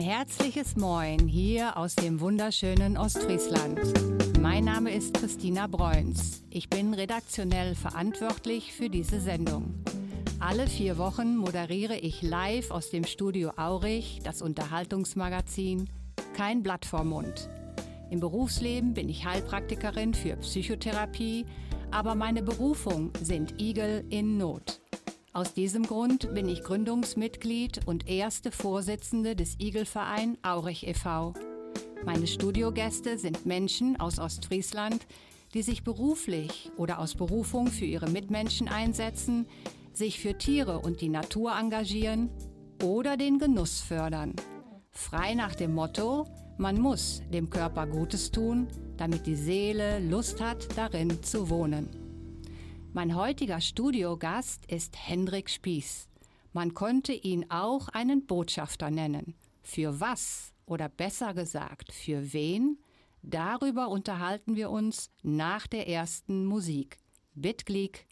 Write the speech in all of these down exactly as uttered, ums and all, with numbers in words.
herzliches Moin hier aus dem wunderschönen Ostfriesland. Mein Name ist Christina Breuns. Ich bin redaktionell verantwortlich für diese Sendung. Alle vier Wochen moderiere ich live aus dem Studio Aurich das Unterhaltungsmagazin Kein Blatt vorm Mund. Im Berufsleben bin ich Heilpraktikerin für Psychotherapie, aber meine Berufung sind Igel in Not. Aus diesem Grund bin ich Gründungsmitglied und erste Vorsitzende des Igelverein Aurich e V Meine Studiogäste sind Menschen aus Ostfriesland, die sich beruflich oder aus Berufung für ihre Mitmenschen einsetzen, sich für Tiere und die Natur engagieren oder den Genuss fördern. Frei nach dem Motto, man muss dem Körper Gutes tun, damit die Seele Lust hat, darin zu wohnen. Mein heutiger Studiogast ist Hendrik Spieß. Man könnte ihn auch einen Botschafter nennen. Für was oder besser gesagt für wen? Darüber unterhalten wir uns nach der ersten Musik. Bitglick.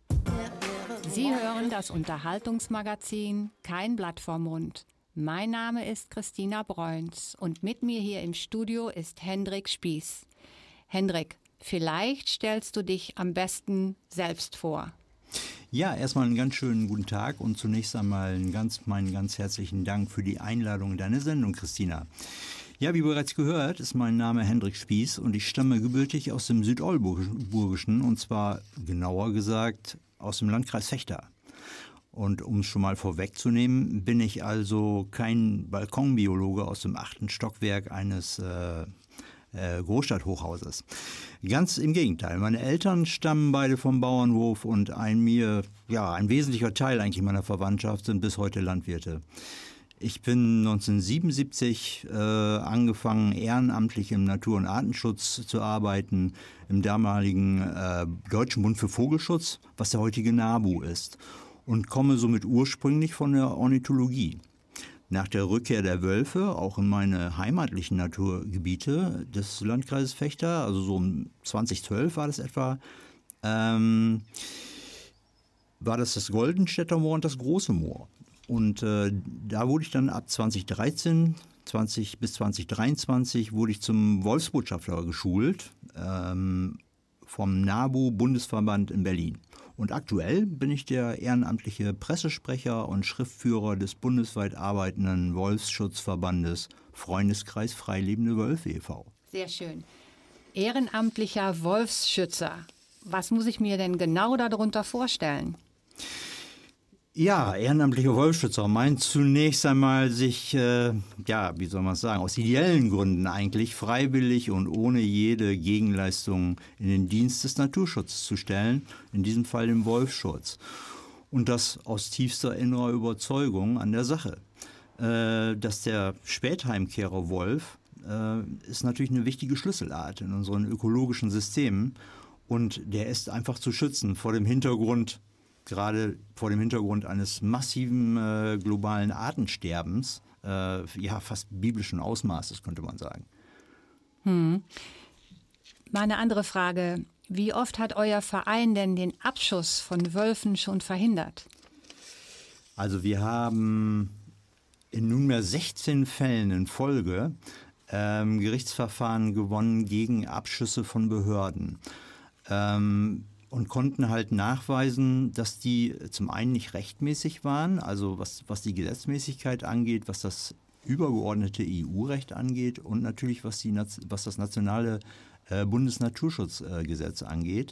Sie hören das Unterhaltungsmagazin Kein Blatt vorm Mund. Mein Name ist Christina Breuns und mit mir hier im Studio ist Hendrik Spieß. Hendrik, vielleicht stellst du dich am besten selbst vor. Ja, erstmal einen ganz schönen guten Tag und zunächst einmal einen ganz, meinen ganz herzlichen Dank für die Einladung in deine Sendung, Christina. Ja, wie bereits gehört, ist mein Name Hendrik Spieß und ich stamme gebürtig aus dem Südolburgischen und zwar genauer gesagt aus dem Landkreis Vechta. Und um es schon mal vorwegzunehmen, bin ich also kein Balkonbiologe aus dem achten Stockwerk eines äh, äh, Großstadthochhauses. Ganz im Gegenteil. Meine Eltern stammen beide vom Bauernhof und ein mir, ja, ein wesentlicher Teil eigentlich meiner Verwandtschaft sind bis heute Landwirte. Ich bin neunzehnhundertsiebenundsiebzig äh, angefangen, ehrenamtlich im Natur- und Artenschutz zu arbeiten, im damaligen äh, Deutschen Bund für Vogelschutz, was der heutige NABU ist, und komme somit ursprünglich von der Ornithologie. Nach der Rückkehr der Wölfe, auch in meine heimatlichen Naturgebiete des Landkreises Vechta, also so um zweitausendzwölf war das etwa, ähm, war das das Goldenstädter Moor und das Große Moor. Und äh, da wurde ich dann ab zweitausenddreizehn, zwanzig bis zweitausenddreiundzwanzig wurde ich zum Wolfsbotschafter geschult ähm, vom NABU Bundesverband in Berlin. Und aktuell bin ich der ehrenamtliche Pressesprecher und Schriftführer des bundesweit arbeitenden Wolfsschutzverbandes Freundeskreis Freilebende Wölfe e V Sehr schön. Ehrenamtlicher Wolfsschützer. Was muss ich mir denn genau darunter vorstellen? Ja, ehrenamtlicher Wolfsschützer meint zunächst einmal sich, äh, ja, wie soll man es sagen, aus ideellen Gründen eigentlich freiwillig und ohne jede Gegenleistung in den Dienst des Naturschutzes zu stellen, in diesem Fall den Wolfsschutz. Und das aus tiefster innerer Überzeugung an der Sache. Äh, dass der Spätheimkehrer Wolf äh, ist natürlich eine wichtige Schlüsselart in unseren ökologischen Systemen und der ist einfach zu schützen vor dem Hintergrund, gerade vor dem Hintergrund eines massiven äh, globalen Artensterbens, äh, ja fast biblischen Ausmaßes, könnte man sagen. Hm. Mal eine andere Frage. Wie oft hat euer Verein denn den Abschuss von Wölfen schon verhindert? Also wir haben in nunmehr sechzehn Fällen in Folge ähm, Gerichtsverfahren gewonnen gegen Abschüsse von Behörden. Ähm, Und konnten halt nachweisen, dass die zum einen nicht rechtmäßig waren, also was, was die Gesetzmäßigkeit angeht, was das übergeordnete E U-Recht angeht und natürlich was, die, was das nationale äh, Bundesnaturschutzgesetz äh, angeht.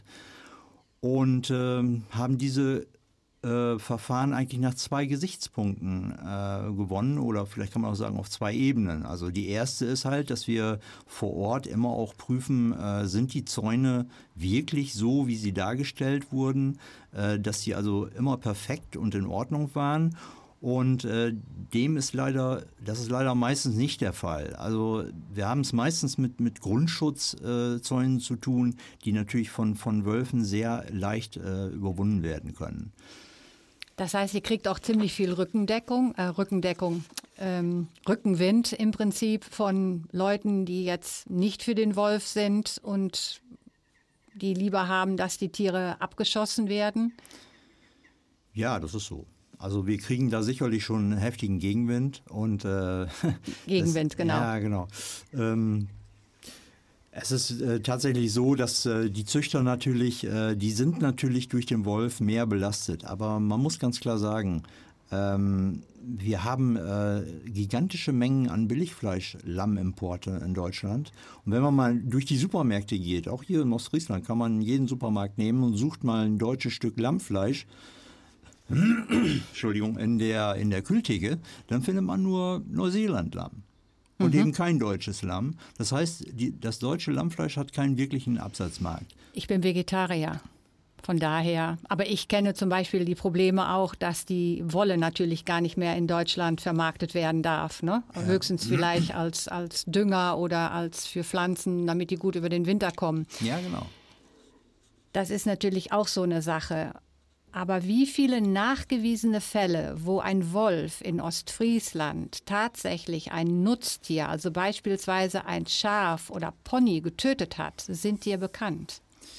Und äh, haben diese äh, Verfahren eigentlich nach zwei Gesichtspunkten äh, gewonnen oder vielleicht kann man auch sagen auf zwei Ebenen. Also die erste ist halt, dass wir vor Ort immer auch prüfen, äh, sind die Zäune wirklich so, wie sie dargestellt wurden, äh, dass sie also immer perfekt und in Ordnung waren. Und äh, dem ist leider, das ist leider meistens nicht der Fall. Also wir haben es meistens mit, mit Grundschutzzäunen äh, zu tun, die natürlich von, von Wölfen sehr leicht äh, überwunden werden können. Das heißt, ihr kriegt auch ziemlich viel Rückendeckung, äh, Rückendeckung, ähm, Rückenwind im Prinzip von Leuten, die jetzt nicht für den Wolf sind und die lieber haben, dass die Tiere abgeschossen werden. Ja, das ist so. Also wir kriegen da sicherlich schon einen heftigen Gegenwind. Und, äh, Gegenwind, das, genau. Ja, genau. Ähm, es ist äh, tatsächlich so, dass äh, die Züchter natürlich, äh, die sind natürlich durch den Wolf mehr belastet. Aber man muss ganz klar sagen, ähm, wir haben äh, gigantische Mengen an Billigfleisch, Lammimporte in Deutschland. Und wenn man mal durch die Supermärkte geht, auch hier in Ostfriesland, kann man jeden Supermarkt nehmen und sucht mal ein deutsches Stück Lammfleisch, Entschuldigung, in der, in der Kühltheke, dann findet man nur Neuseeland-Lamm. Und mhm. eben kein deutsches Lamm. Das heißt, die, das deutsche Lammfleisch hat keinen wirklichen Absatzmarkt. Ich bin Vegetarier, von daher. Aber ich kenne zum Beispiel die Probleme auch, dass die Wolle natürlich gar nicht mehr in Deutschland vermarktet werden darf. Ne? Ja. Höchstens vielleicht als, als Dünger oder als für Pflanzen, damit die gut über den Winter kommen. Ja, genau. Das ist natürlich auch so eine Sache. Aber wie viele nachgewiesene Fälle, wo ein Wolf in Ostfriesland tatsächlich ein Nutztier, also beispielsweise ein Schaf oder Pony, getötet hat, sind dir bekannt?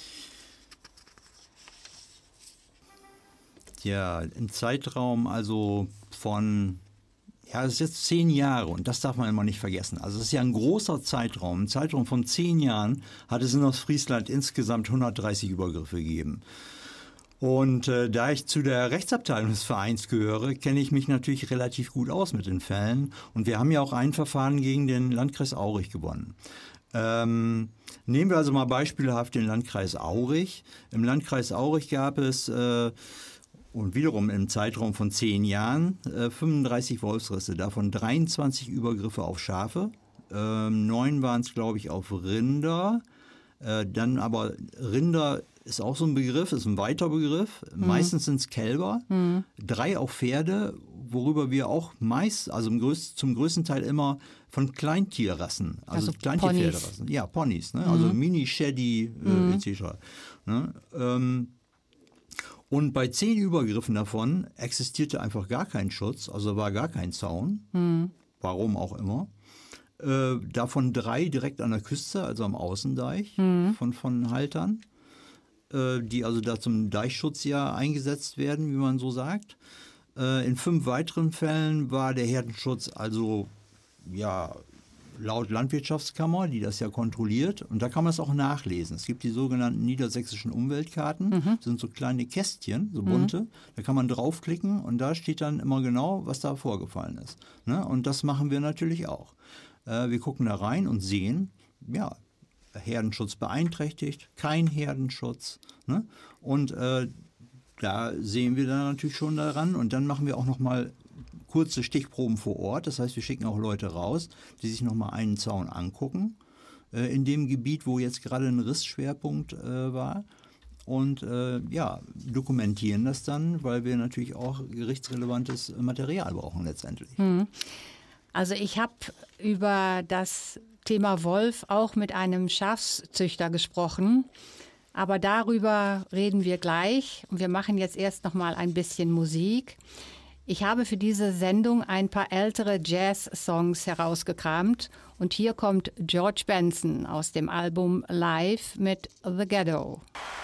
Ja, im Zeitraum also von, ja, das ist jetzt zehn Jahre und das darf man immer nicht vergessen. Also es ist ja ein großer Zeitraum. Im Zeitraum von zehn Jahren hat es in Ostfriesland insgesamt hundertdreißig Übergriffe gegeben. Und äh, da ich zu der Rechtsabteilung des Vereins gehöre, kenne ich mich natürlich relativ gut aus mit den Fällen. Und wir haben ja auch ein Verfahren gegen den Landkreis Aurich gewonnen. Ähm, nehmen wir also mal beispielhaft den Landkreis Aurich. Im Landkreis Aurich gab es, äh, und wiederum im Zeitraum von zehn Jahren, äh, fünfunddreißig Wolfsrisse, davon dreiundzwanzig Übergriffe auf Schafe. Ähm, neun waren es, glaube ich, auf Rinder. Äh, dann aber Rinder ist auch so ein Begriff, ist ein weiter Begriff. Mhm. Meistens sind es Kälber, mhm. drei auch Pferde, worüber wir auch meist, also im größten, zum größten Teil immer von Kleintierrassen, also, also Kleintierpferderassen, ja, Ponys, ne? Mhm. Also Mini, Sheddy äh, mhm. et cetera. Ne? Ähm, und bei zehn Übergriffen davon existierte einfach gar kein Schutz, also war gar kein Zaun, mhm. warum auch immer. Äh, davon drei direkt an der Küste, also am Außendeich mhm. von, von Haltern, äh, die also da zum Deichschutz ja eingesetzt werden, wie man so sagt. Äh, in fünf weiteren Fällen war der Herdenschutz also ja laut Landwirtschaftskammer, die das ja kontrolliert, und da kann man es auch nachlesen. Es gibt die sogenannten niedersächsischen Umweltkarten, mhm. das sind so kleine Kästchen, so bunte, mhm. da kann man draufklicken und da steht dann immer genau, was da vorgefallen ist. Ne? Und das machen wir natürlich auch. Wir gucken da rein und sehen, ja, Herdenschutz beeinträchtigt, kein Herdenschutz. Ne? Und äh, da sehen wir dann natürlich schon daran. Und dann machen wir auch noch mal kurze Stichproben vor Ort. Das heißt, wir schicken auch Leute raus, die sich noch mal einen Zaun angucken, äh, in dem Gebiet, wo jetzt gerade ein Rissschwerpunkt äh, war. Und äh, ja, dokumentieren das dann, weil wir natürlich auch gerichtsrelevantes Material brauchen letztendlich. Hm. Also ich habe über das Thema Wolf auch mit einem Schafszüchter gesprochen, aber darüber reden wir gleich. Und wir machen jetzt erst noch mal ein bisschen Musik. Ich habe für diese Sendung ein paar ältere Jazz-Songs herausgekramt und hier kommt George Benson aus dem Album Live mit The Ghetto.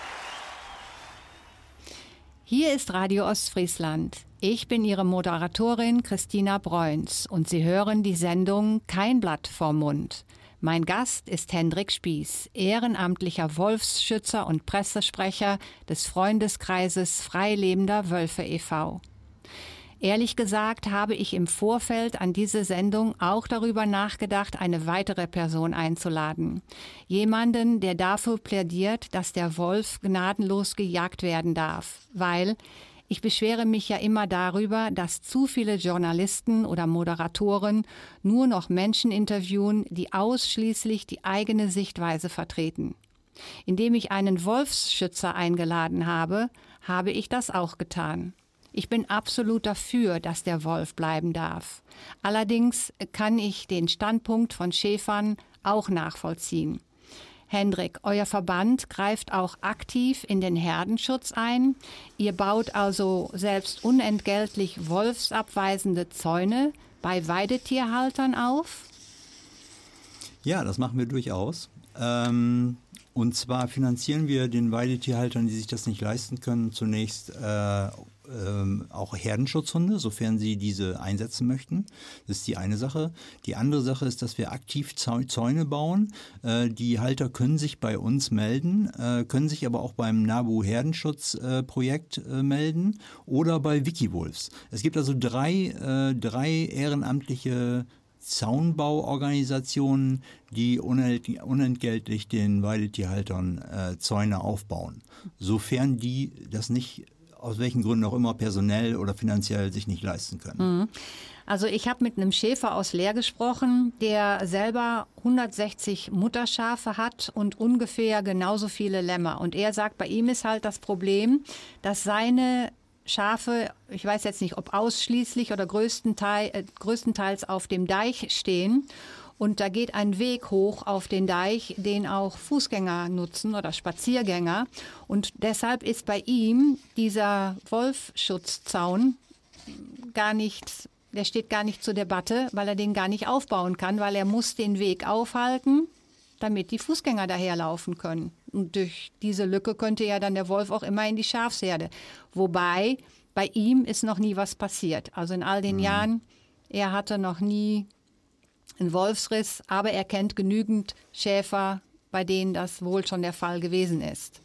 Hier ist Radio Ostfriesland. Ich bin Ihre Moderatorin Christina Breuns und Sie hören die Sendung Kein Blatt vorm Mund. Mein Gast ist Hendrik Spieß, ehrenamtlicher Wolfsschützer und Pressesprecher des Freundeskreises Freilebender Wölfe e V Ehrlich gesagt habe ich im Vorfeld an diese Sendung auch darüber nachgedacht, eine weitere Person einzuladen. Jemanden, der dafür plädiert, dass der Wolf gnadenlos gejagt werden darf, weil ich beschwere mich ja immer darüber, dass zu viele Journalisten oder Moderatoren nur noch Menschen interviewen, die ausschließlich die eigene Sichtweise vertreten. Indem ich einen Wolfsschützer eingeladen habe, habe ich das auch getan. Ich bin absolut dafür, dass der Wolf bleiben darf. Allerdings kann ich den Standpunkt von Schäfern auch nachvollziehen. Hendrik, euer Verband greift auch aktiv in den Herdenschutz ein. Ihr baut also selbst unentgeltlich wolfsabweisende Zäune bei Weidetierhaltern auf? Ja, das machen wir durchaus. Ähm, und zwar finanzieren wir den Weidetierhaltern, die sich das nicht leisten können, zunächst äh, ähm, auch Herdenschutzhunde, sofern sie diese einsetzen möchten. Das ist die eine Sache. Die andere Sache ist, dass wir aktiv Zäune bauen. Äh, die Halter können sich bei uns melden, äh, können sich aber auch beim NABU Herdenschutzprojekt äh, äh, melden oder bei Wikiwolves. Es gibt also drei, äh, drei ehrenamtliche Zaunbauorganisationen, die unentgeltlich den Weidetierhaltern äh, Zäune aufbauen, sofern die das nicht, aus welchen Gründen auch immer, personell oder finanziell sich nicht leisten können. Also ich habe mit einem Schäfer aus Leer gesprochen, der selber hundertsechzig Mutterschafe hat und ungefähr genauso viele Lämmer. Und er sagt, bei ihm ist halt das Problem, dass seine Schafe, ich weiß jetzt nicht, ob ausschließlich oder größtenteils, äh, größtenteils auf dem Deich stehen. Und da geht ein Weg hoch auf den Deich, den auch Fußgänger nutzen oder Spaziergänger. Und deshalb ist bei ihm dieser Wolfschutzzaun gar nicht, der steht gar nicht zur Debatte, weil er den gar nicht aufbauen kann, weil er muss den Weg aufhalten, damit die Fußgänger daherlaufen können. Und durch diese Lücke könnte ja dann der Wolf auch immer in die Schafsherde. Wobei bei ihm ist noch nie was passiert. Also in all den mhm. Jahren, er hatte noch nie einen Wolfsriss, aber er kennt genügend Schäfer, bei denen das wohl schon der Fall gewesen ist.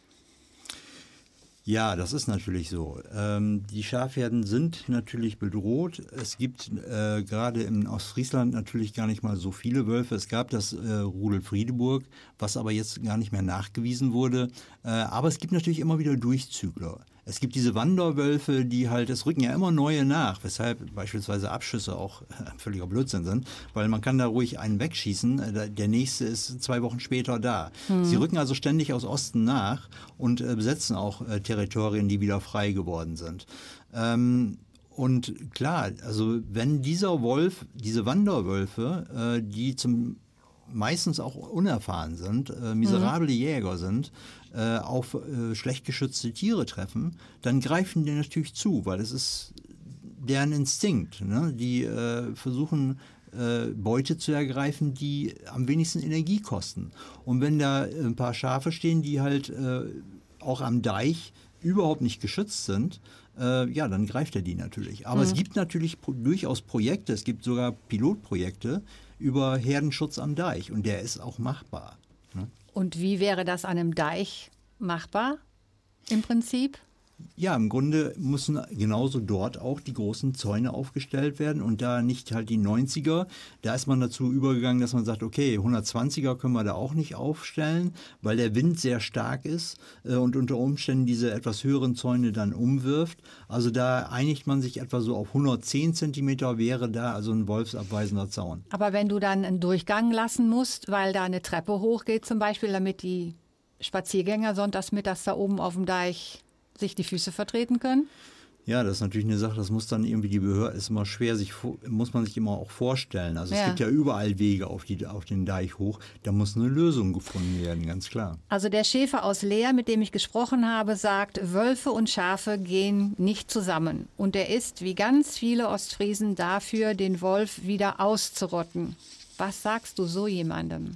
Ja, das ist natürlich so. Ähm, die Schafherden sind natürlich bedroht. Es gibt äh, gerade in Ostfriesland natürlich gar nicht mal so viele Wölfe. Es gab das äh, Rudel Friedeburg, was aber jetzt gar nicht mehr nachgewiesen wurde. Äh, aber es gibt natürlich immer wieder Durchzügler. Es gibt diese Wanderwölfe, die halt, es rücken ja immer neue nach, weshalb beispielsweise Abschüsse auch völliger Blödsinn sind, weil man kann da ruhig einen wegschießen, der nächste ist zwei Wochen später da. Mhm. Sie rücken also ständig aus Osten nach und äh, besetzen auch äh, Territorien, die wieder frei geworden sind. Ähm, und klar, also wenn dieser Wolf, diese Wanderwölfe, äh, die zum meistens auch unerfahren sind, äh, miserable mhm. Jäger sind, äh, auf äh, schlecht geschützte Tiere treffen, dann greifen die natürlich zu, weil es ist deren Instinkt. Ne? Die äh, versuchen, äh, Beute zu ergreifen, die am wenigsten Energie kosten. Und wenn da ein paar Schafe stehen, die halt äh, auch am Deich überhaupt nicht geschützt sind, äh, ja, dann greift er die natürlich. Aber mhm. es gibt natürlich pro- durchaus Projekte, es gibt sogar Pilotprojekte über Herdenschutz am Deich und der ist auch machbar. Ne? Und wie wäre das an einem Deich machbar im Prinzip? Ja, im Grunde müssen genauso dort auch die großen Zäune aufgestellt werden und da nicht halt die neunziger, da ist man dazu übergegangen, dass man sagt, okay, hundertzwanziger können wir da auch nicht aufstellen, weil der Wind sehr stark ist äh, und unter Umständen diese etwas höheren Zäune dann umwirft. Also da einigt man sich etwa so auf hundertzehn Zentimeter wäre da also ein wolfsabweisender Zaun. Aber wenn du dann einen Durchgang lassen musst, weil da eine Treppe hochgeht zum Beispiel, damit die Spaziergänger sonntags mittags da oben auf dem Deich sich die Füße vertreten können? Ja, das ist natürlich eine Sache, das muss dann irgendwie die Behörde, ist immer schwer, sich, muss man sich immer auch vorstellen. Also ja. Es gibt ja überall Wege auf, die, auf den Deich hoch, da muss eine Lösung gefunden werden, ganz klar. Also der Schäfer aus Leer, mit dem ich gesprochen habe, sagt, Wölfe und Schafe gehen nicht zusammen. Und er ist, wie ganz viele Ostfriesen, dafür, den Wolf wieder auszurotten. Was sagst du so jemandem?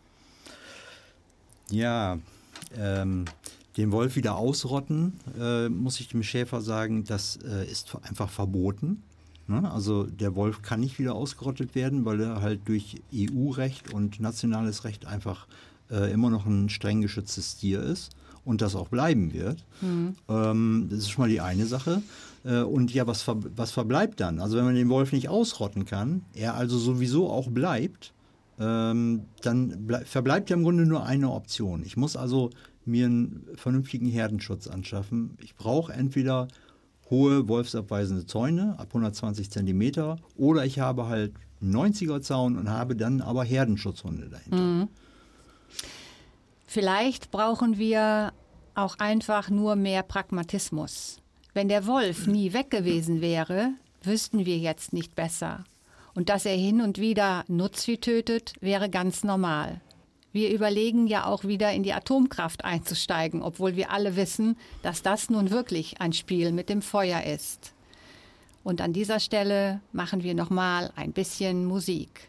Ja, ähm... Den Wolf wieder ausrotten, äh, muss ich dem Schäfer sagen, das äh, ist einfach verboten. Ne? Also der Wolf kann nicht wieder ausgerottet werden, weil er halt durch E U-Recht und nationales Recht einfach äh, immer noch ein streng geschütztes Tier ist und das auch bleiben wird. Mhm. Ähm, das ist schon mal die eine Sache. Äh, und ja, was, ver- was verbleibt dann? Also wenn man den Wolf nicht ausrotten kann, er also sowieso auch bleibt, ähm, dann ble- verbleibt ja im Grunde nur eine Option. Ich muss also mir einen vernünftigen Herdenschutz anschaffen. Ich brauche entweder hohe wolfsabweisende Zäune ab hundertzwanzig Zentimeter oder ich habe halt einen neunziger Zaun und habe dann aber Herdenschutzhunde dahinter. Mhm. Vielleicht brauchen wir auch einfach nur mehr Pragmatismus. Wenn der Wolf nie weg gewesen wäre, wüssten wir jetzt nicht besser. Und dass er hin und wieder Nutzvieh tötet, wäre ganz normal. Wir überlegen ja auch wieder in die Atomkraft einzusteigen, obwohl wir alle wissen, dass das nun wirklich ein Spiel mit dem Feuer ist. Und an dieser Stelle machen wir nochmal ein bisschen Musik.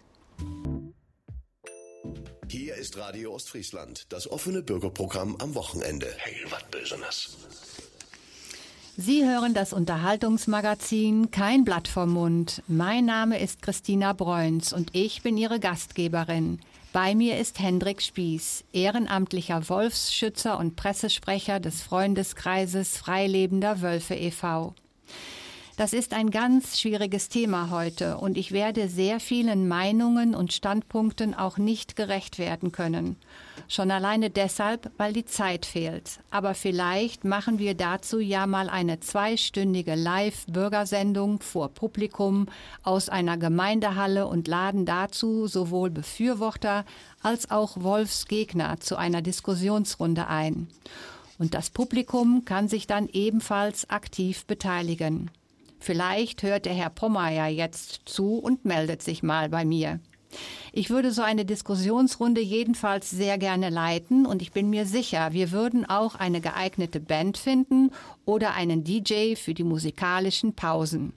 Hier ist Radio Ostfriesland, das offene Bürgerprogramm am Wochenende. Hey, was Besonderes. Sie hören das Unterhaltungsmagazin Kein Blatt vom Mund. Mein Name ist Christina Breuns und ich bin Ihre Gastgeberin. Bei mir ist Hendrik Spieß, ehrenamtlicher Wolfsschützer und Pressesprecher des Freundeskreises Freilebender Wölfe e V Das ist ein ganz schwieriges Thema heute und ich werde sehr vielen Meinungen und Standpunkten auch nicht gerecht werden können. Schon alleine deshalb, weil die Zeit fehlt. Aber vielleicht machen wir dazu ja mal eine zweistündige Live-Bürgersendung vor Publikum aus einer Gemeindehalle und laden dazu sowohl Befürworter als auch Wolfsgegner zu einer Diskussionsrunde ein. Und das Publikum kann sich dann ebenfalls aktiv beteiligen. Vielleicht hört der Herr Pommer ja jetzt zu und meldet sich mal bei mir. Ich würde so eine Diskussionsrunde jedenfalls sehr gerne leiten und ich bin mir sicher, wir würden auch eine geeignete Band finden oder einen D J für die musikalischen Pausen.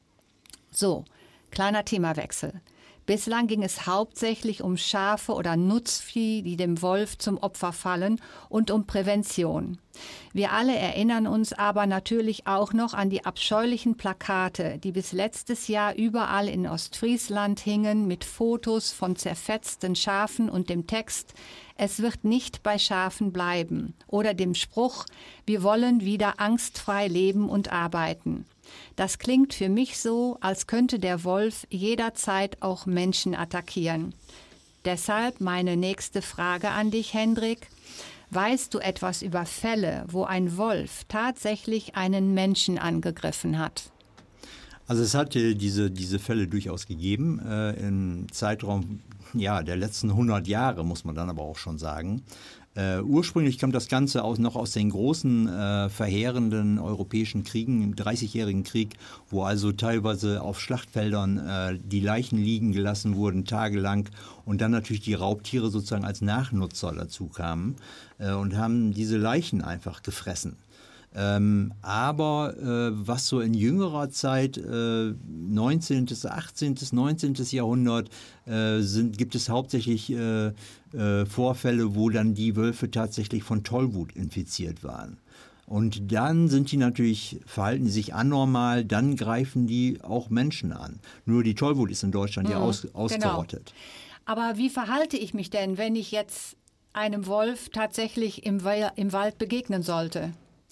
So, kleiner Themawechsel. Bislang ging es hauptsächlich um Schafe oder Nutzvieh, die dem Wolf zum Opfer fallen, und um Prävention. Wir alle erinnern uns aber natürlich auch noch an die abscheulichen Plakate, die bis letztes Jahr überall in Ostfriesland hingen, mit Fotos von zerfetzten Schafen und dem Text „Es wird nicht bei Schafen bleiben" oder dem Spruch „Wir wollen wieder angstfrei leben und arbeiten". Das klingt für mich so, als könnte der Wolf jederzeit auch Menschen attackieren. Deshalb meine nächste Frage an dich, Hendrik. Weißt du etwas über Fälle, wo ein Wolf tatsächlich einen Menschen angegriffen hat? Also es hat äh, diese, diese Fälle durchaus gegeben, äh, im Zeitraum ja, der letzten hundert Jahre, muss man dann aber auch schon sagen. Uh, ursprünglich kommt das Ganze aus, noch aus den großen, äh, verheerenden europäischen Kriegen, im dreißigjährigen Krieg, wo also teilweise auf Schlachtfeldern äh, die Leichen liegen gelassen wurden, tagelang, und dann natürlich die Raubtiere sozusagen als Nachnutzer dazu kamen äh, und haben diese Leichen einfach gefressen. Ähm, aber äh, was so in jüngerer Zeit, äh, neunzehnten., achtzehnten., neunzehnten. Jahrhundert, äh, sind, gibt es hauptsächlich äh, äh, Vorfälle, wo dann die Wölfe tatsächlich von Tollwut infiziert waren. Und dann sind die natürlich, verhalten die sich anormal, dann greifen die auch Menschen an. Nur die Tollwut ist in Deutschland mhm, ja aus, ausgerottet. Genau. Aber wie verhalte ich mich denn, wenn ich jetzt einem Wolf tatsächlich im, im Wald begegnen sollte?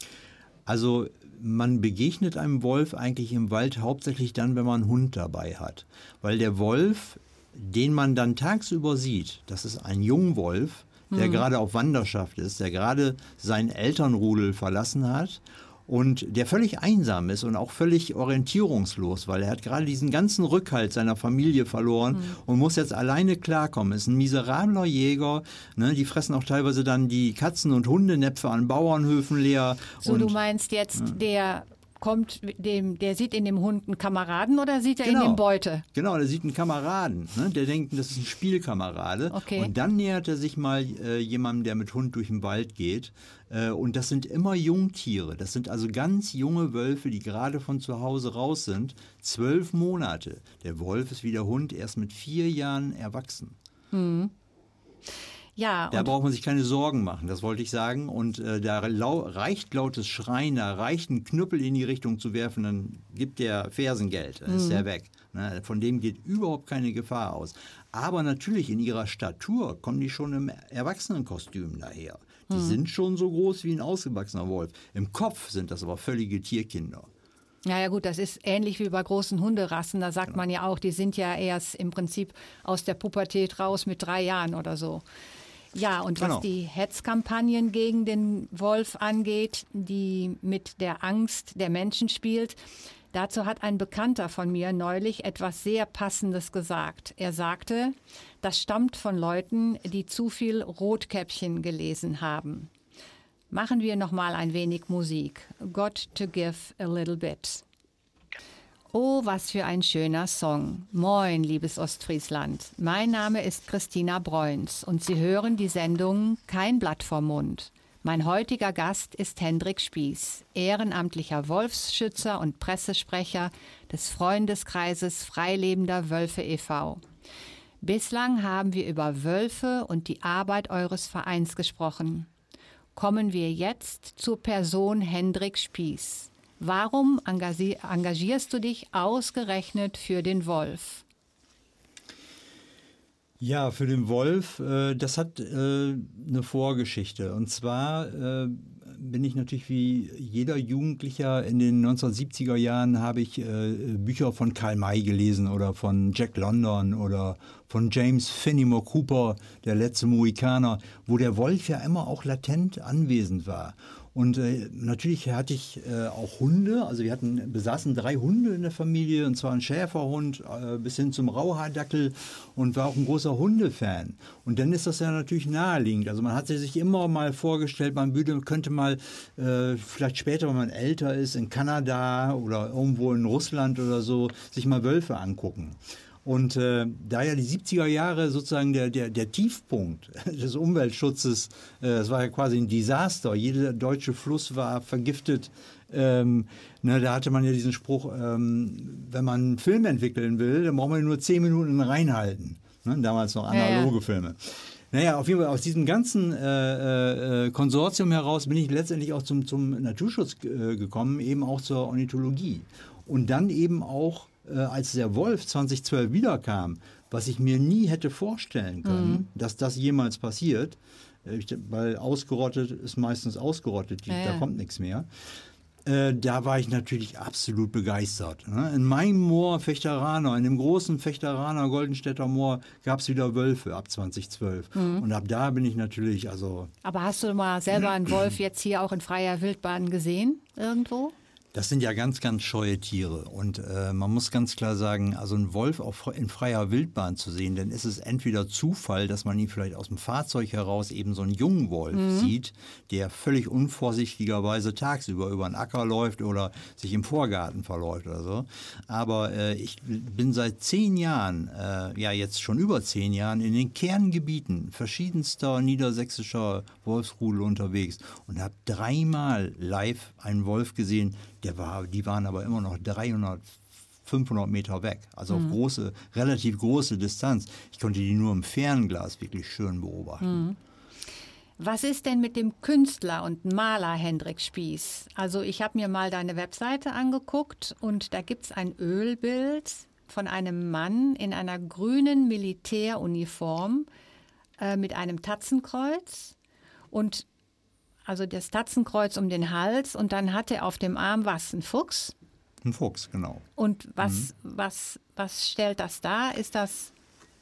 Also man begegnet einem Wolf eigentlich im Wald hauptsächlich dann, wenn man einen Hund dabei hat. Weil der Wolf, den man dann tagsüber sieht, das ist ein Jungwolf, der hm. gerade auf Wanderschaft ist, der gerade sein Elternrudel verlassen hat und der völlig einsam ist und auch völlig orientierungslos, weil er hat gerade diesen ganzen Rückhalt seiner Familie verloren mhm. und muss jetzt alleine klarkommen. Ist ein miserabler Jäger, ne? Die fressen auch teilweise dann die Katzen- und Hundenäpfe an Bauernhöfen leer. So, und, du meinst jetzt, ja. der kommt dem, der sieht in dem Hund einen Kameraden oder sieht er genau. in dem Beute? Genau, der sieht einen Kameraden. Ne? Der denkt, das ist ein Spielkamerade. Okay. Und dann nähert er sich mal äh, jemandem, der mit Hund durch den Wald geht. Äh, und das sind immer Jungtiere. Das sind also ganz junge Wölfe, die gerade von zu Hause raus sind. Zwölf Monate. Der Wolf ist wie der Hund erst mit vier Jahren erwachsen. Hm. Ja, da braucht man sich keine Sorgen machen, das wollte ich sagen. Und äh, da lau reicht lautes Schreien, da reicht ein Knüppel in die Richtung zu werfen, dann gibt der Fersengeld, dann mhm. ist der weg. Ne? Von dem geht überhaupt keine Gefahr aus. Aber natürlich in ihrer Statur kommen die schon im Erwachsenenkostüm daher. Die mhm. sind schon so groß wie ein ausgewachsener Wolf. Im Kopf sind das aber völlige Tierkinder. Ja, ja gut, das ist ähnlich wie bei großen Hunderassen. Da sagt genau. man ja auch, die sind ja erst im Prinzip aus der Pubertät raus mit drei Jahren oder so. Ja, und genau. was die Hetzkampagnen gegen den Wolf angeht, die mit der Angst der Menschen spielt, dazu hat ein Bekannter von mir neulich etwas sehr Passendes gesagt. Er sagte, das stammt von Leuten, die zu viel Rotkäppchen gelesen haben. Machen wir noch mal ein wenig Musik. Got to give a little bit. Oh, was für ein schöner Song. Moin, liebes Ostfriesland. Mein Name ist Christina Breuns und Sie hören die Sendung Kein Blatt vom Mund. Mein heutiger Gast ist Hendrik Spieß, ehrenamtlicher Wolfsschützer und Pressesprecher des Freundeskreises Freilebender Wölfe e V Bislang haben wir über Wölfe und die Arbeit eures Vereins gesprochen. Kommen wir jetzt zur Person Hendrik Spieß. Warum engagier- engagierst du dich ausgerechnet für den Wolf? Ja, für den Wolf, äh, das hat äh, eine Vorgeschichte. Und zwar äh, bin ich natürlich wie jeder Jugendlicher in den neunzehnhundertsiebziger Jahren habe ich äh, Bücher von Karl May gelesen oder von Jack London oder von James Fenimore Cooper, der letzte Mohikaner, wo der Wolf ja immer auch latent anwesend war. Und äh, natürlich hatte ich äh, auch Hunde, also wir hatten, besaßen drei Hunde in der Familie, und zwar einen Schäferhund äh, bis hin zum Rauhaardackel, und war auch ein großer Hundefan. Und dann ist das ja natürlich naheliegend. Also man hat sich immer mal vorgestellt, man würde, könnte mal äh, vielleicht später, wenn man älter ist, in Kanada oder irgendwo in Russland oder so, sich mal Wölfe angucken. Und äh, da ja die siebziger Jahre sozusagen der, der, der Tiefpunkt des Umweltschutzes, äh, das war ja quasi ein Desaster, jeder deutsche Fluss war vergiftet. Ähm, ne, da hatte man ja diesen Spruch, ähm, wenn man einen Film entwickeln will, dann braucht man nur zehn Minuten reinhalten. Ne, damals noch analoge ja, ja. Filme. Naja, auf jeden Fall aus diesem ganzen äh, äh, Konsortium heraus bin ich letztendlich auch zum, zum Naturschutz äh, gekommen, eben auch zur Ornithologie. Und dann eben auch als der Wolf zweitausendzwölf wiederkam, was ich mir nie hätte vorstellen können, mhm. dass das jemals passiert, weil ausgerottet ist meistens ausgerottet, ja, da ja. kommt nichts mehr. Äh, da war ich natürlich absolut begeistert. Ne? In meinem Moor Fechteraner, in dem großen Fechteraner Goldenstädter Moor, gab es wieder Wölfe ab zweitausendzwölf. Mhm. Und ab da bin ich natürlich, also... Aber hast du mal selber einen Wolf jetzt hier auch in freier Wildbahn gesehen, irgendwo? Das sind ja ganz, ganz scheue Tiere. Und äh, man muss ganz klar sagen, also einen Wolf auf, in freier Wildbahn zu sehen, dann ist es entweder Zufall, dass man ihn vielleicht aus dem Fahrzeug heraus eben so einen jungen Wolf mhm. sieht, der völlig unvorsichtigerweise tagsüber über den Acker läuft oder sich im Vorgarten verläuft oder so. Aber äh, ich bin seit zehn Jahren, äh, ja jetzt schon über zehn Jahren, in den Kerngebieten verschiedenster niedersächsischer Wolfsrudel unterwegs und habe dreimal live einen Wolf gesehen. Der war, die waren aber immer noch dreihundert, fünfhundert Meter weg, also mhm. auf große, relativ große Distanz. Ich konnte die nur im Fernglas wirklich schön beobachten. Mhm. Was ist denn mit dem Künstler und Maler Hendrik Spieß? Also ich habe mir mal deine Webseite angeguckt und da gibt es ein Ölbild von einem Mann in einer grünen Militäruniform äh, mit einem Tatzenkreuz und also das Tatzenkreuz um den Hals und dann hat er auf dem Arm was? Ein Fuchs? Ein Fuchs, genau. Und was, mhm. was, was stellt das dar? Ist das...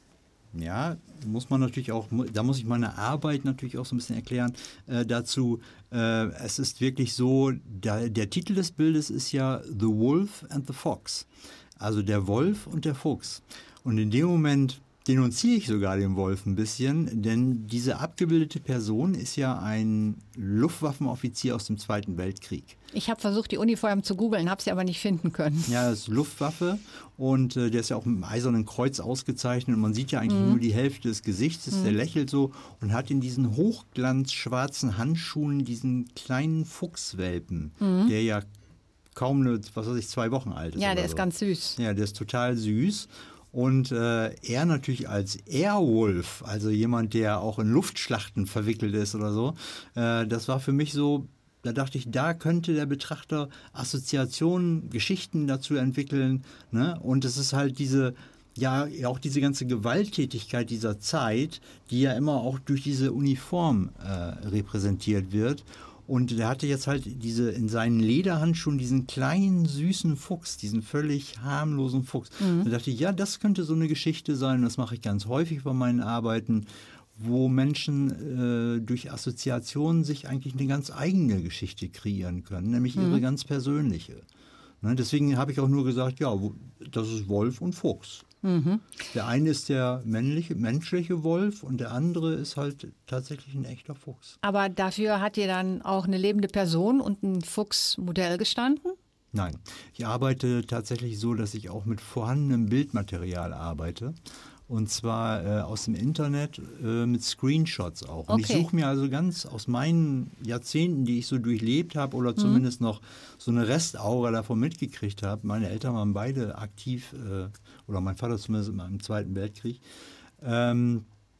Ja, muss man natürlich auch, da muss ich meine Arbeit natürlich auch so ein bisschen erklären äh, dazu. Äh, es ist wirklich so, da, der Titel des Bildes ist ja The Wolf and the Fox. Also der Wolf und der Fuchs. Und in dem Moment denunziere ich sogar den Wolf ein bisschen, denn diese abgebildete Person ist ja ein Luftwaffenoffizier aus dem Zweiten Weltkrieg. Ich habe versucht, die Uniform zu googeln, habe sie aber nicht finden können. Ja, das ist Luftwaffe und äh, der ist ja auch mit einem eisernen Kreuz ausgezeichnet und man sieht ja eigentlich mhm. nur die Hälfte des Gesichtes, mhm. der lächelt so und hat in diesen hochglanzschwarzen Handschuhen diesen kleinen Fuchswelpen, mhm. der ja kaum eine, was weiß ich, zwei Wochen alt ist. Ja, der so. ist ganz süß. Ja, der ist total süß. Und äh, er natürlich als Airwolf, also jemand, der auch in Luftschlachten verwickelt ist oder so, äh, das war für mich so, da dachte ich, da könnte der Betrachter Assoziationen, Geschichten dazu entwickeln. Ne? Und es ist halt diese, ja, auch diese ganze Gewalttätigkeit dieser Zeit, die ja immer auch durch diese Uniform äh, repräsentiert wird. Und der hatte jetzt halt diese in seinen Lederhandschuhen diesen kleinen, süßen Fuchs, diesen völlig harmlosen Fuchs. Mhm. Da dachte ich, ja, das könnte so eine Geschichte sein. Und das mache ich ganz häufig bei meinen Arbeiten, wo Menschen äh, durch Assoziationen sich eigentlich eine ganz eigene Geschichte kreieren können, nämlich ihre mhm. ganz persönliche. Ne, deswegen habe ich auch nur gesagt, ja, das ist Wolf und Fuchs. Mhm. Der eine ist der männliche, menschliche Wolf und der andere ist halt tatsächlich ein echter Fuchs. Aber dafür hat dir dann auch eine lebende Person und ein Fuchsmodell gestanden? Nein, ich arbeite tatsächlich so, dass ich auch mit vorhandenem Bildmaterial arbeite. Und zwar äh, aus dem Internet äh, mit Screenshots auch. Und okay. ich suche mir also ganz aus meinen Jahrzehnten, die ich so durchlebt habe oder zumindest mhm. noch so eine Restaura davon mitgekriegt habe. Meine Eltern waren beide aktiv, äh, oder mein Vater zumindest im Zweiten Weltkrieg. Ähm,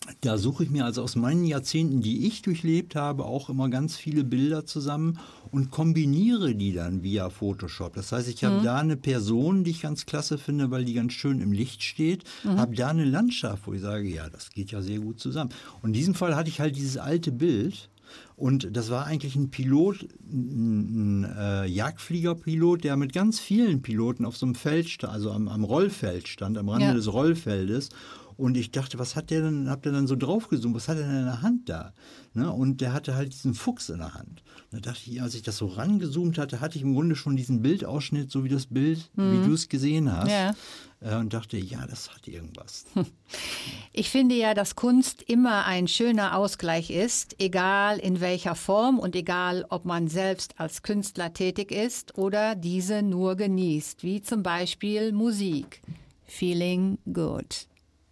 Da suche ich mir also aus meinen Jahrzehnten, die ich durchlebt habe, auch immer ganz viele Bilder zusammen und kombiniere die dann via Photoshop. Das heißt, ich habe mhm. da eine Person, die ich ganz klasse finde, weil die ganz schön im Licht steht, mhm. habe da eine Landschaft, wo ich sage, ja, das geht ja sehr gut zusammen. Und in diesem Fall hatte ich halt dieses alte Bild. Und das war eigentlich ein Pilot, ein, ein äh, Jagdfliegerpilot, der mit ganz vielen Piloten auf so einem Feld stand, also am, am Rollfeld stand, am Rande ja. des Rollfeldes. Und ich dachte, was hat der denn, hab der dann so draufgezoomt, was hat er denn in der Hand da? Ne? Und der hatte halt diesen Fuchs in der Hand. Da dachte ich, als ich das so rangezoomt hatte, hatte ich im Grunde schon diesen Bildausschnitt, so wie das Bild, mhm. wie du es gesehen hast. Ja. Und dachte, ja, das hat irgendwas. Ich finde ja, dass Kunst immer ein schöner Ausgleich ist, egal in welcher Form und egal, ob man selbst als Künstler tätig ist oder diese nur genießt, wie zum Beispiel Musik. Feeling good.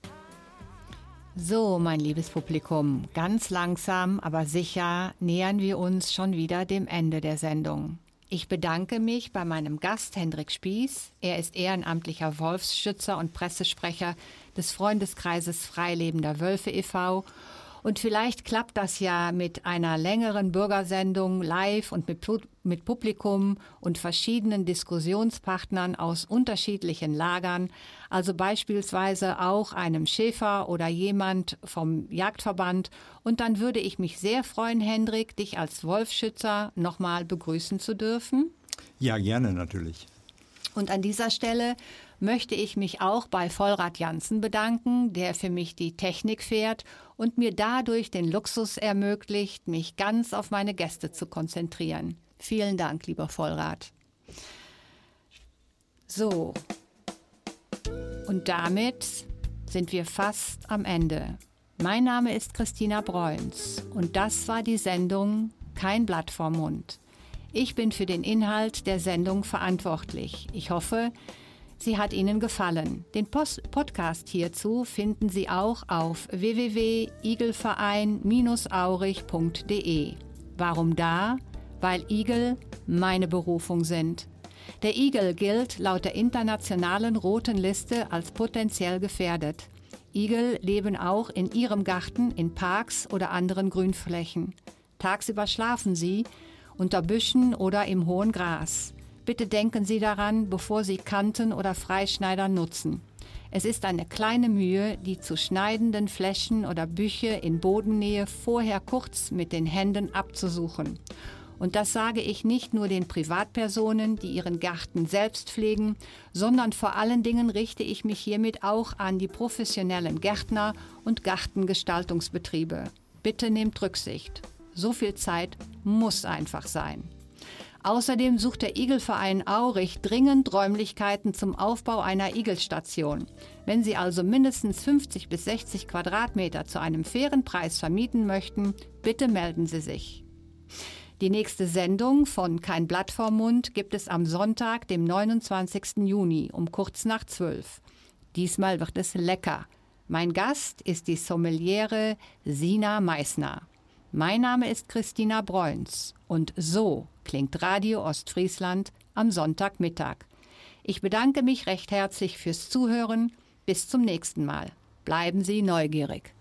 So, mein liebes Publikum, ganz langsam, aber sicher nähern wir uns schon wieder dem Ende der Sendung. Ich bedanke mich bei meinem Gast Hendrik Spieß. Er ist ehrenamtlicher Wolfsschützer und Pressesprecher des Freundeskreises Freilebender Wölfe e V Und vielleicht klappt das ja mit einer längeren Bürgersendung live und mit, mit Publikum und verschiedenen Diskussionspartnern aus unterschiedlichen Lagern, also beispielsweise auch einem Schäfer oder jemand vom Jagdverband. Und dann würde ich mich sehr freuen, Hendrik, dich als Wolfschützer nochmal begrüßen zu dürfen. Ja, gerne natürlich. Und an dieser Stelle möchte ich mich auch bei Vollrad Jansen bedanken, der für mich die Technik fährt und mir dadurch den Luxus ermöglicht, mich ganz auf meine Gäste zu konzentrieren. Vielen Dank, lieber Vollrad. So, und damit sind wir fast am Ende. Mein Name ist Christina Breuns und das war die Sendung Kein Blatt vorm Mund. Ich bin für den Inhalt der Sendung verantwortlich. Ich hoffe, sie hat Ihnen gefallen. Den Post- Podcast hierzu finden Sie auch auf w w w punkt igelverein aurich punkt d e. Warum da? Weil Igel meine Berufung sind. Der Igel gilt laut der internationalen Roten Liste als potenziell gefährdet. Igel leben auch in Ihrem Garten, in Parks oder anderen Grünflächen. Tagsüber schlafen sie unter Büschen oder im hohen Gras. Bitte denken Sie daran, bevor Sie Kanten oder Freischneider nutzen. Es ist eine kleine Mühe, die zu schneidenden Flächen oder Büsche in Bodennähe vorher kurz mit den Händen abzusuchen. Und das sage ich nicht nur den Privatpersonen, die ihren Garten selbst pflegen, sondern vor allen Dingen richte ich mich hiermit auch an die professionellen Gärtner und Gartengestaltungsbetriebe. Bitte nehmt Rücksicht. So viel Zeit muss einfach sein. Außerdem sucht der Igelverein Aurich dringend Räumlichkeiten zum Aufbau einer Igelstation. Wenn Sie also mindestens fünfzig bis sechzig Quadratmeter zu einem fairen Preis vermieten möchten, bitte melden Sie sich. Die nächste Sendung von Kein Blatt vorm Mund gibt es am Sonntag, dem neunundzwanzigsten Juni um kurz nach zwölf. Diesmal wird es lecker. Mein Gast ist die Sommeliere Sina Meissner. Mein Name ist Christina Breuns und so klingt Radio Ostfriesland am Sonntagmittag. Ich bedanke mich recht herzlich fürs Zuhören. Bis zum nächsten Mal. Bleiben Sie neugierig.